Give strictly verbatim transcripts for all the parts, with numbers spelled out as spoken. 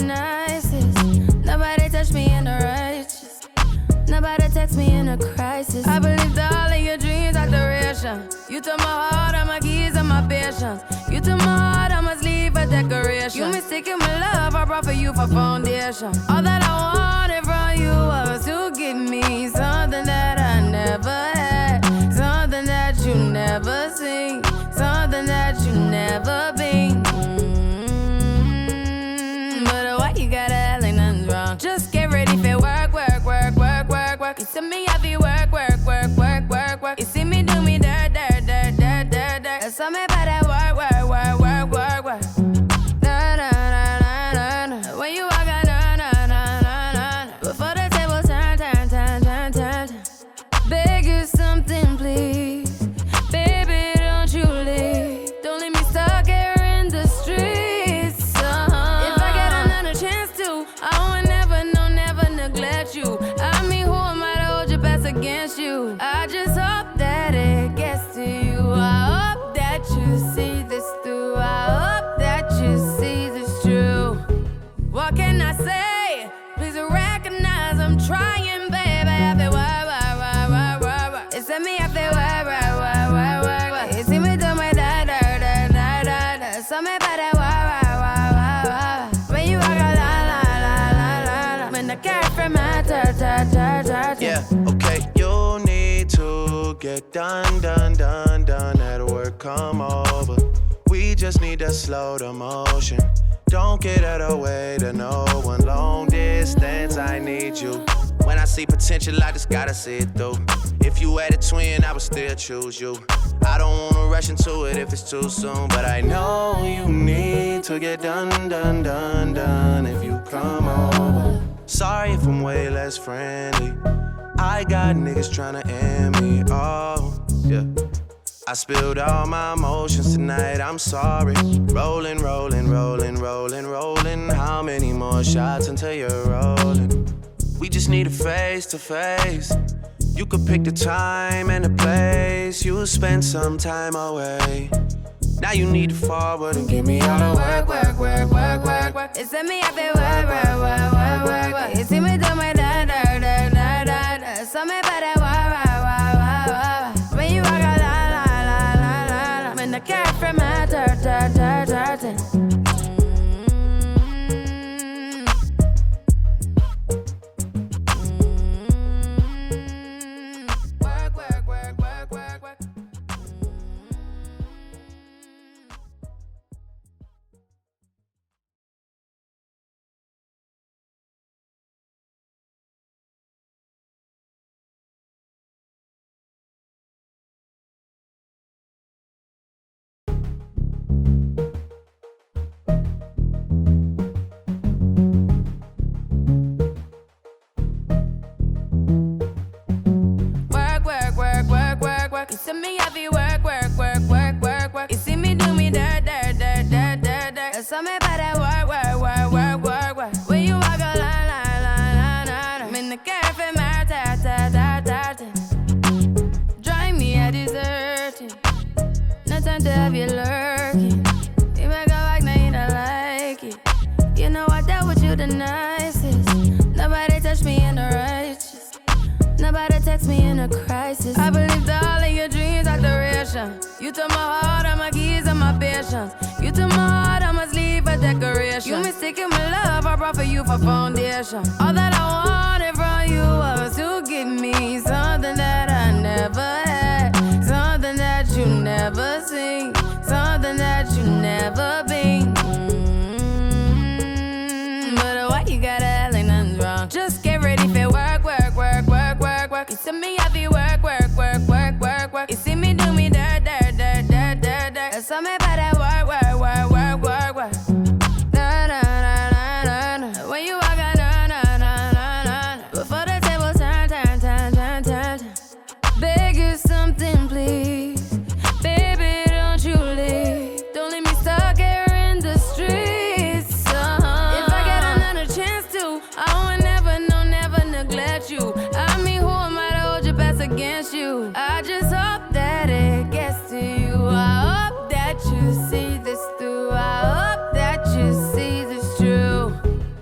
nicest. Nobody touched me in the righteous. Nobody text me in a crisis. I believed all of your dreams are duration. You took my heart, all my keys, and my patience. You took my heart, I must leave a decoration. You mistaken my love, I brought for you for foundation. All that I wanted from you was to give me something that I never had, something that you never seen, something that you never been. Mm-hmm. But why you gotta act like nothing's wrong? Just get ready for work, work, work, work, work, work. You see me, I be work, work, work, work, work, work. You see me do me dirt, dirt, dirt, dirt, dirt, dirt. That's all me about that work, work, work, work, work, work. Na na na na na na. When you walk out, na na na na na. Before the table turn, turn, turn, turn, turn, turn. Beg you something, please. Baby, don't you leave. Don't leave me stuck here in the streets. Uh-huh. If I get another chance to, I would never, no, never neglect you. I mean, who am I to hold your best against you? I just hope that it gets to you. I hope that you see this through. I hope that you see this true. What can I say? Please recognize I'm trying, baby. I feel why, why, why, why, why, why. It's at me, I feel why, why, why, why, why, why. You see me do my da, da, da, da, da, da. So me about that why, why, why, why, why. When you walk out, la, la, la, la, la, la. When the cat from my ta, ta, ta, ta, ta. Yeah, okay, you need to get done, done, done, done. That work, come over. We just need to slow the motion. Don't get out of the way to no one. Long distance, I need you. When I see potential, I just gotta see it through. If you had a twin, I would still choose you. I don't wanna rush into it if it's too soon, but I know you need to get done, done, done, done if you come over. Sorry if I'm way less friendly. I got niggas tryna end me, oh, yeah. I spilled all my emotions tonight, I'm sorry. Rolling, rolling, rolling, rolling, rolling. How many more shots until you're rolling? We just need a face to face. You could pick the time and the place. You'll spend some time away. Now you need to forward and give me all the work, work, work, work, work, work. It's at me, I feel work, work, work, work, work, work. You see me do my da, da, da, da, da, da. So me about that why, why, why, why, why. When you walk out, la, la, la, la, la, la. When the cat from my dirt, dirt, dirt, dirt, dirt. You see me, I be work, work, work, work, work, work. You see me do me dirt, dirt, dirt, dirt, dirt, dirt. That's all me about that work, work, work, work, work, work. When you walk a line, line, line, line, line. I'm in the cafe, my ta, ta, ta, ta, ta. Drive me a deserting. No time to have you lurking. You make a like, now you don't like it. You know I dealt with you the nicest. Nobody touched me in the righteous. Nobody text me in a crisis. I believed all of your dreams are duration. You took my heart, all my keys, and my patience. You took my heart, I must leave a decoration. You mistaken my love, I brought for you for foundation. All that I wanted from you was to give me something that I never had, something that you never seen, something that you never been. Mm-hmm. But why you gotta act like nothing's wrong? Just get ready for work, work, work, work, work, work. You see me, I be work, work, work, work, work, work. You see me do me dirt, dirt, dirt, dirt, dirt, dirt. That's all me about that work, work, work, work, work, work. Na na na na na na. When you walk out, na na na na na. Before the table turn, turn, turn, turn, turn, turn. Beg you something, please. Baby, don't you leave. Don't leave me stuck here in the streets. Uh-huh. If I get another chance to, I would never, no, never neglect you. I mean, who am I to hold your best against you? I just hope that it gets to you. I hope that you see this through. I hope that you see this true.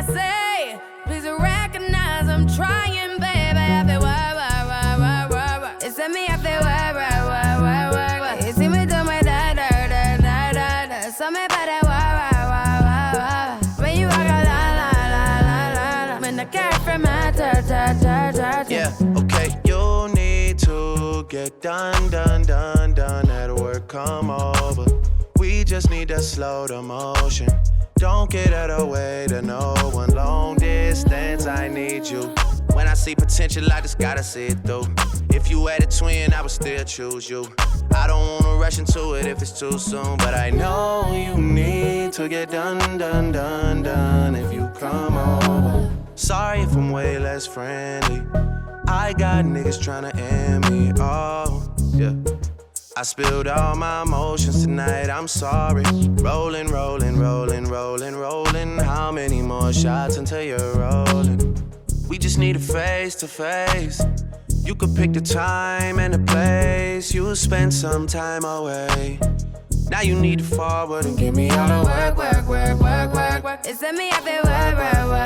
say, please recognize I'm trying, baby. I feel work, work, work, work, work, work. It's me, I feel work, work, work, work, work, work. You see me do my da da da da da da. So me by that work, work, work, work, work. When you walk a la la la la la la. When the cat from my ta ta ta ta. Yeah, okay. You need to get done, done, done, done. At work, come over. We just need to slow the motion. Don't get out of the way to no one. Long distance, I need you. When I see potential, I just gotta see it through. If you had a twin, I would still choose you. I don't wanna rush into it if it's too soon, but I know you need to get done, done, done, done if you come over. Sorry if I'm way less friendly. I got niggas tryna end me, oh, yeah. I spilled all my emotions tonight, I'm sorry. Rolling, rolling, rolling, rolling, rolling. How many more shots until you're rolling? We just need a face to face. You could pick the time and the place. You'll spend some time away. Now you need to forward and give me all the work, work, work, work, work, work. It's me, I feel work, work, work.